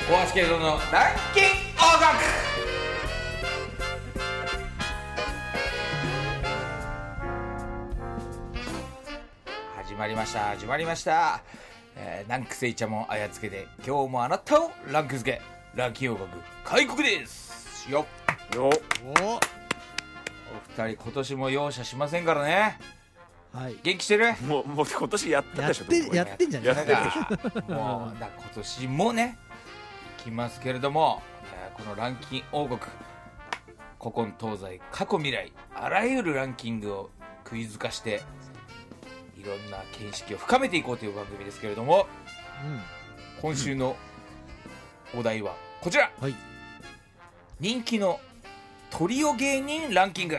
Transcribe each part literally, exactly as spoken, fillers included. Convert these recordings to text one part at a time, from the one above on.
大橋圭三のランキン王国。始まりました始まりました、えー、ランクセイチャモンあやつけで今日もあなたをランク付けランキン王国開国ですよよおお二人今年も容赦しませんからね。 はい、 元気してる？ もうもう今年やったでしょ。 やってやってんじゃないやってるもうだ今年もねいきますけれども、えー、このランキン王国古今東西過去未来あらゆるランキングをクイズ化していろんな見識を深めていこうという番組ですけれども、 うん、 今週のお題はこちら、 はい、 人気のトリオ芸人ランキング。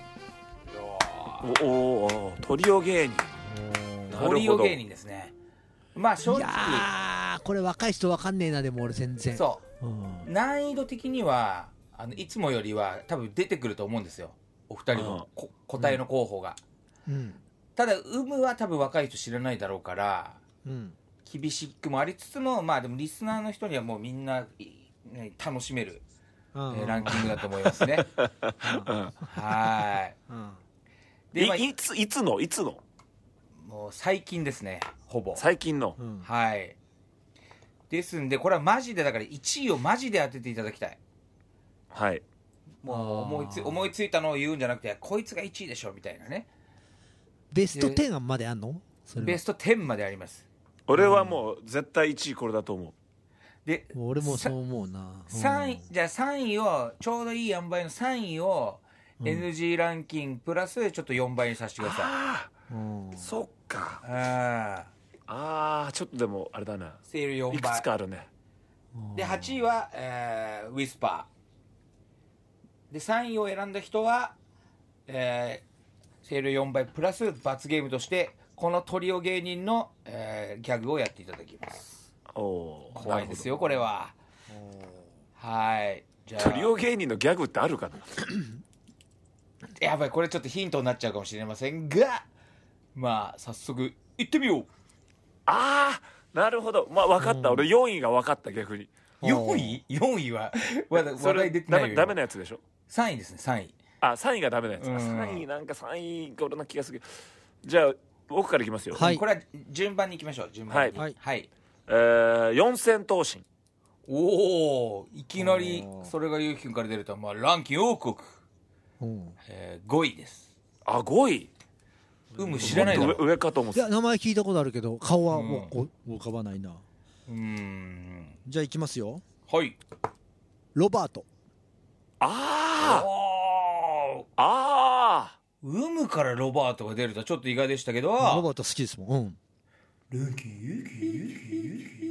おおトリオ芸人トリオ芸人ですね。まあ正直いやこれ若い人わかんねえな。でも俺全然そう、 うん、 難易度的にはあのいつもよりは多分出てくると思うんですよ、お二人のこ答えの候補が、 うん、 ただ有無は多分若い人知らないだろうから、うん、厳しくもありつつもまあでもリスナーの人にはもうみんな、ね、楽しめる、うんえー、ランキングだと思いますね、うん、はい、うんでい, いついつのいつのもう最近ですね、ほぼ最近の、 うん、はいですんでこれはマジでだからいちいをマジで当てていただきたい。 はいもう思いつ思いついたのを言うんじゃなくてこいつがいちいでしょみたいなね。 ベストじゅうまであんの？ それベストじゅうまであります。 俺はもう絶対いちいこれだと思う。 で俺もそう思うな。 さんいじゃあさんいをちょうどいい塩梅のさんいをエヌジー ランキングプラスちょっとよんばいにさせてください。あうん、そっかああちょっとでもあれだな、 セールよんばいいくつかあるね。 ではちいは、えー、ウィスパーでさんいを選んだ人は、えー、セールよんばいプラス罰ゲームとしてこのトリオ芸人の、えー、ギャグをやっていただきます。 お怖いですよこれは。はいじゃあトリオ芸人のギャグってあるかなやばいこれちょっとヒントになっちゃうかもしれませんがまあ早速いってみよう。 ああなるほど、まあ分かった、俺よんいが分かった。逆によんい ?よん 位はまだ話題出てないよ。 ダメ、ダメなやつでしょ。 さんいですね。さんいあさんいがダメなやつ。さんいなんかさんいが俺な気がする。じゃあ僕からいきますよ、 はい、これは順番にいきましょう。順番にはい、 はい、 えー、四千頭身。 おおいきなりそれがゆうきくんから出るとは、まあ、ランキング王国、えー、ごいです。 あごい有無知らないだろ。 上, 上かと思って。 いや名前聞いたことあるけど顔はもう、うん、浮かばないな。 うーんじゃあいきますよ。 はいロバート。 ああああ有無からロバートが出るとはちょっと意外でしたけど、 ロバート好きですもん。うんランキングゆうきゆうきゆうき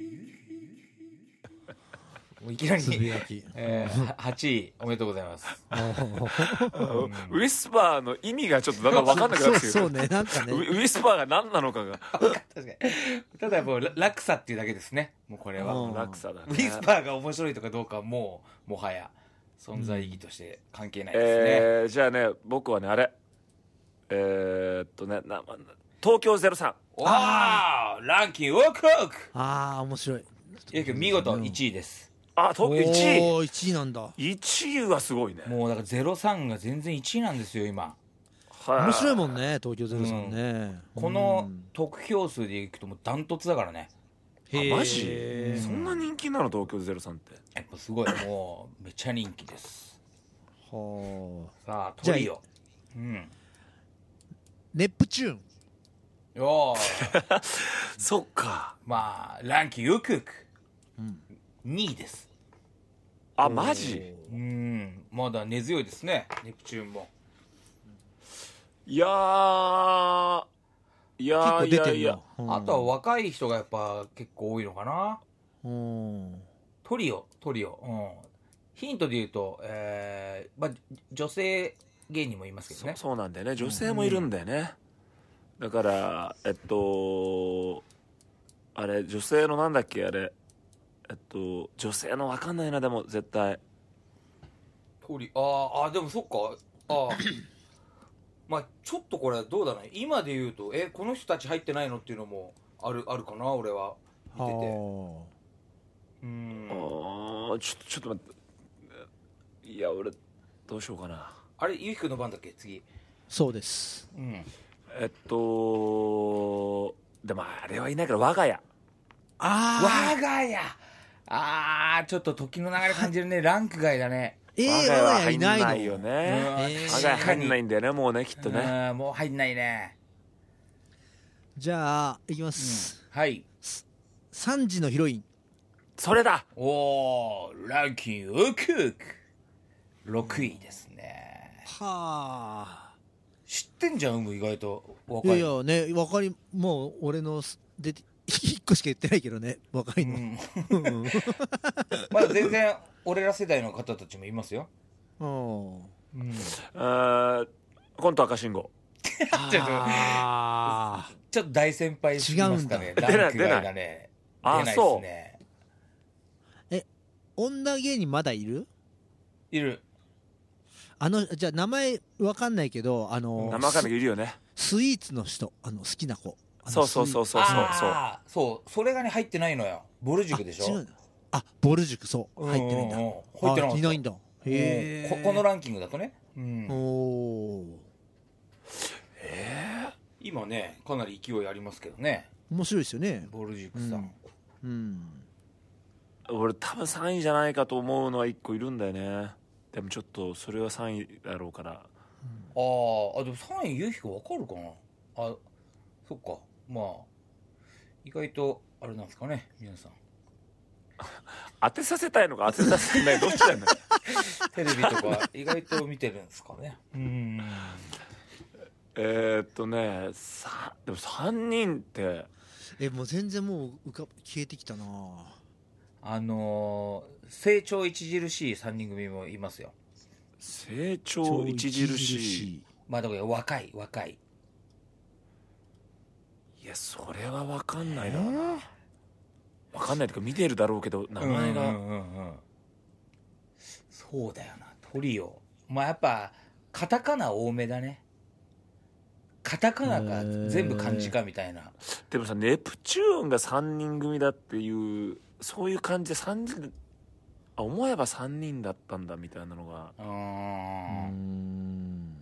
いきなり、えー、はちいおめでとうございます。 ウィスパーの意味がちょっとだんだん分かんなくなってきてそうねなんかねウィスパーが何なのかが確かにただもう落差っていうだけですね。もうこれは落差だね。 ウィスパーが面白いとかどうかはもうもはや存在意義として関係ないですね、 えー、じゃあね僕はねあれえー、っとねな東京ゼロさん。 わーランキング王国。 ああ面白い。 見事いちいです。 あ東京いちい。 おーいちいなんだ。 いちいはすごいね。 もうだからゼロさんが全然いちいなんですよ今。 面白いもんね東京ゼロさんね、 うん、この得票数でいくともうダントツだからね。 あマジそんな人気なの東京ゼロさんって。 やっぱすごいもうめっちゃ人気です。 はあさあトリオ、うん、 ネプチューン。 よーそっかまあランキング王国、うん、にいです。 あマジうんまだ根強いですねネプチューンも。 いやーいやーいやいや、 うん、あとは若い人がやっぱ結構多いのかな。うんトリオトリオ、うん、ヒントで言うと、えーまあ、女性芸人もいますけどね。 そ, そうなんだよね女性もいるんだよね、うん、だからえっとあれ女性のなんだっけあれえっと女性の分かんないな。でも絶対トリああでもそっかあまあちょっとこれどうだろうね今で言うとえこの人たち入ってないのっていうのもあるあるかな俺は見てて。ううんあーちょっとちょっと待っていや俺どうしようかな。 あれゆきくんの番だっけ次。 そうです。 うんえっとでもあれはいないから我が家。 あ我が家。あーちょっと時の流れ感じるね。ランク外だね。 ーえー、 我が家は我が家い入んなないいの。 よね。 うんえー我が家入んないんだよねもうねきっとね。 うんもう入んないね。 じゃあいきまうんす、 はいさんじのヒロイン。 それだ。 おーランキング奥ろくいですね。 はあ。 知ってんじゃん、意外と若い。 いやいやね、わかり、もう俺のすでいっこしか言ってないけどね、若いの。 うんうんまだ全然俺ら世代の方たちもいますよ。 うんうん、 あーコント赤信号。 ちょっとあーちょっと大先輩すぎますかね。 違うんだランク外だね。 出ない出ないですね。 女芸人まだいる？ いる。 あのじゃあ名前わかんないけど、あの生赤がいるよね。 スイーツの人、あの好きな子。あのそうそうそうそうそうそう。 あーそうそれがね入ってないのよ。ボル塾でしょ。 あ違うんだ。あ、ボル塾、そう入ってないんだ。 うんうんうん入ってなかったあいないんだ。へえ。 ここのランキングだとね、うんおお。 今ねかなり勢いありますけどね、 面白いですよね。 ボル塾さん、 うん。 俺多分さんいじゃないかと思うのはいっこいるんだよね。でもちょっとそれはさんいだろうから。 あーあでもさんいゆうひくわかるかな。あそっか、まあ意外とあれなんですかね皆さん。 当てさせたいのか当てさせないどっちなんだよ。 テレビとか意外と見てるんですかね。うんえーっとねさでもさんにんってえ、もう全然もう浮か消えてきたな。 あのー、成長著しいさんにん組もいますよ。 成長著しい。 まあだから若い若い。 いやそれは分かんないだろうな。分かんないとか見てるだろうけど名前が、 うんうんうんうんそうだよなトリオ。まあやっぱカタカナ多めだね。カタカナが全部漢字かみたいな。 でもさネプチューンがさんにん組だっていうそういう感じでさんにんあ思えばさんにんだったんだみたいなのがううーーんん。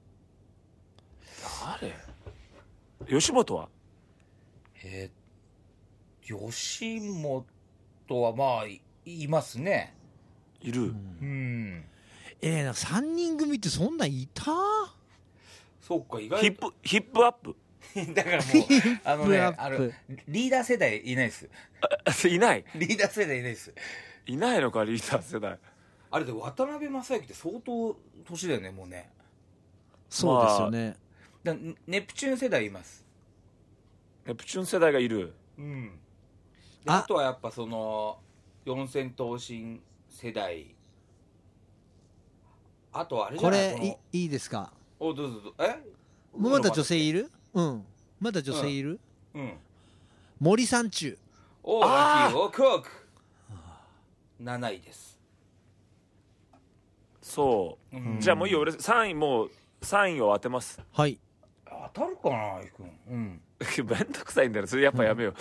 誰吉本はえー、吉本はまあ い, いますね。 いる、 うんえー、なんかさんにん組ってそんなんいた？ そうか意外とヒップヒップアップだからもうあのねヒップアップあのリーダー世代いないです。 あいないリーダー世代いないです。 いないのかリーダー世代。 あれで渡辺正行って相当年だよねもうね。 そうですよね。 だネプチューン世代います。 ネプチューン世代がいる。 うんでああとはやっぱその四千頭身世代。あとはあれじこゃないれいいいですか？ おどうぞどうぞえもうまだ女性いる？うん。まだ女性いる？ うん森三中。 おラッキーオークオークなないです。 そう、 うんじゃあもういいよ俺さんいもうさんいを当てます。 はい。 当たるかなあいくん。うんめんどくさいんだよそれやっぱやめよう、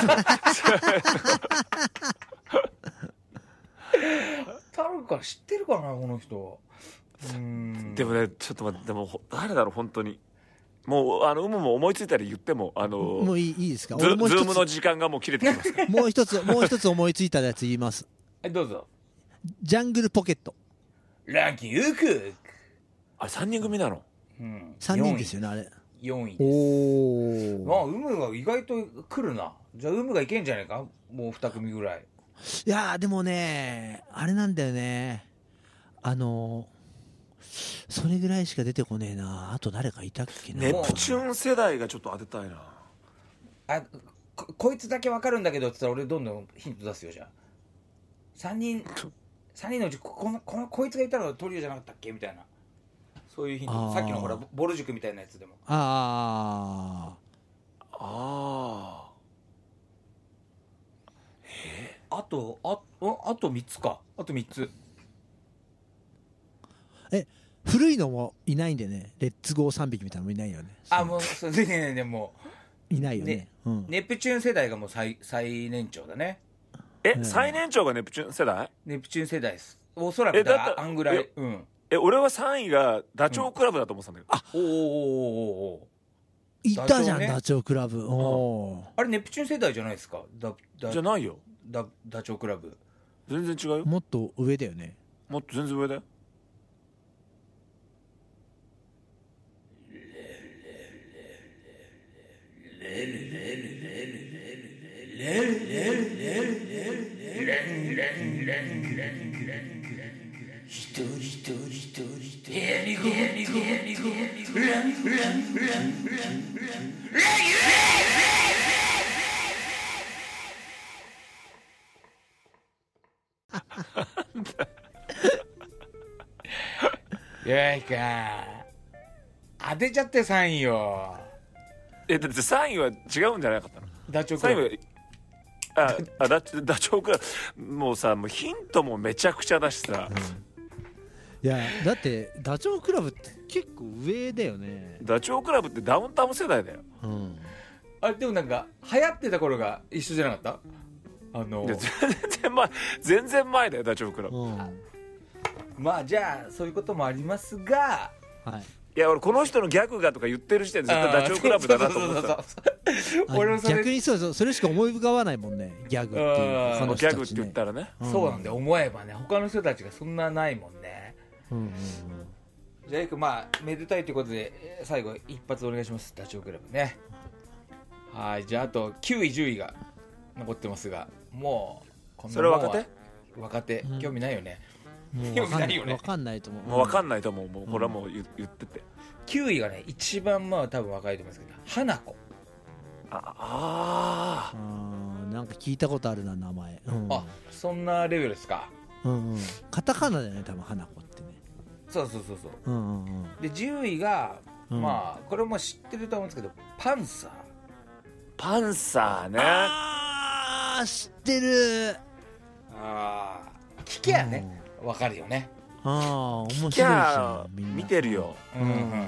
当たるか知ってるかなこの人。うんでもねちょっと待ってでもほ誰だろう本当にもうあの有無も思いついたら言ってもあのもういいいいですか？ ズ俺もう一ズームのつ時間がもう切れてきますからもう一つもう一つ思いついたやつ言います。 はいどうぞ。 ジャングルポケット。 ランキングオークオークあれさんにん組なの。 うんさんにんですよねあれ。 よんいおです。まあお。 ウムが意外と来るな。じゃあウムがいけんじゃないかもうに組ぐらい。 いやーでもねあれなんだよね。あのそれぐらいしか出てこねえな。あと誰かいたっけな。 ネプチューン世代がちょっと当てたいな。 あ こ, こいつだけ分かるんだけどって言ったら俺どんどんヒント出すよ。じゃあさんにんさんにんのうちここのこのこいつがいたのトリオじゃなかったっけみたいなそういうヒンあート。さっきのほらボル塾みたいなやつでも。 あああとああとみっつか。あとみっつ。 あ。え古いのもいないんでね。レッツゴーさんびきみたいなのもいないよね。 あもうそれでねねねもいないよね。 ねうん。 ネプチューン世代がもう最最年長だね。 ーえ、 うん最年長がネプチューン世代？ ネプチューン世代です。おそらくだえだったあんぐらいえ。 うん。 え、俺はさんいがダチョウ倶楽部だと思ってたんだけど、あおーおーおーおーおー。 いたじゃん、 ダチョウねダチョウ倶楽部。おーあれネプチューン世代じゃないですか。だだじゃないよ、 だダチョウ倶楽部。 全然違うよ、 もっと上だよね。 もっと全然上だよ。 いやいか当てちゃってさんいよ。 え、だってさんいは違うんじゃなかったの？ ダチョウ倶さんいは楽部。 ああダチダチョウ倶楽部もうさ、もうヒントもめちゃくちゃだしさ、 いやだってダチョウ倶楽部って結構上だよね。 ダチョウ倶楽部ってダウンタウン世代だよ。 うんあれでもなんか流行ってた頃が一緒じゃなかった？あのいや全然前全然前だよダチョウ倶楽部。 うんはまあじゃあそういうこともありますが、 いいや俺この人のギャグがとか言ってる時点で絶対ダチョウ倶楽部だなと思ってた。 そうそうそうそうあ俺もそれ逆にそうそうそれしか思い浮かばないもんね、ギャグっていうあー他のギャグって人たちね言ったらね、 うんそうなんで思えばね、他の人たちがそんなないもんね。 うんうんうんじゃあいくまあめでたいということでえー最後一発お願いします。ダチョウ倶楽部ね。はい、じゃああときゅういじゅういが残ってますが、もうこんなそれもんは若手若手うん興味ないよね。 もう興わかんない味ないよねわかんないと思う。 もう分かんないと思う。もうこれはもう言言ってて、 きゅういがね一番まあ多分若いと思いますけど、花子。 あああーなんか聞いたことあるな名前。うんあ、そんなレベルですか。 うんうんカタカナだよね多分花子ってね。 そうそうそうそう。 うんうんうんでじゅういが、 うんまあこれも知ってると思うんですけど、パンサー。 パンサーね。 あー知ってる。 ああ聞けやね、わかるよね。 ああ面白いじキゃャーんみんな見てるよ。 うんうんうんうんうん。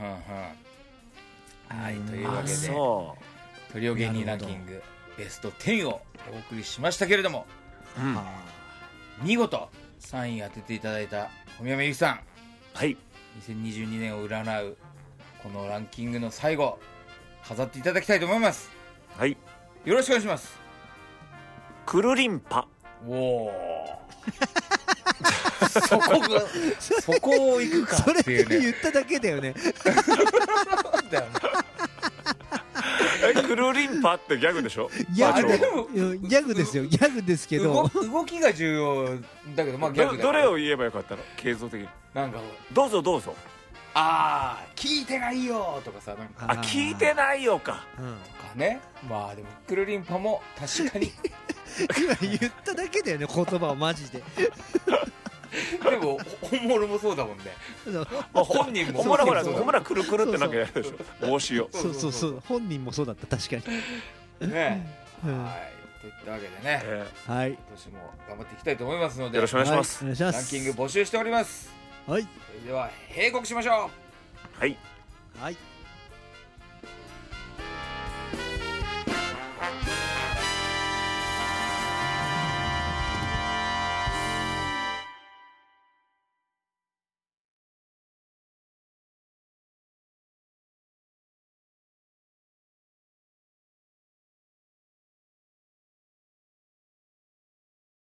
はい、というわあけでそトリオ芸人ランキングベストじゅうをお送りしましたけれども、 う、うん、 あ見事さんい当てていただいた小宮山由紀さん、 はいにせんにじゅうにねんを占うこのランキングの最後飾っていただきたいと思います。 はい。 よろしくお願いします。 クルリンパ。 おおそこがそこを行くかそれっていうね。 言っただけだよね。 だよね。 えクルリンパってギャグでしょ？ ギャグでバチョウのうんギャグですよギャグですけど。 動動きが重要だけど、まあギャどグだどれを言えばよかったの？継続的に。 なんかどうぞどうぞ。 ああ聞いてないよとかさ、なんかあ、聞いてないよか。 うんかね。まあでもクルリンパも確かに今言っただけだよね言葉をマジで。 でも本物もそうだもんね。 そう本人もほらほらそうだほらくるくるってなんかやるでしょ。帽子を。 そうそうそう本人もそうだった確かに。 ね。 うんはい、といったわけでね、 えはい今年も頑張っていきたいと思いますので、 ーよろしくお願いします。 はいお願いしまランキンす。 グ募集しております。 はいそれでは閉国しましょう。 はい。 はい。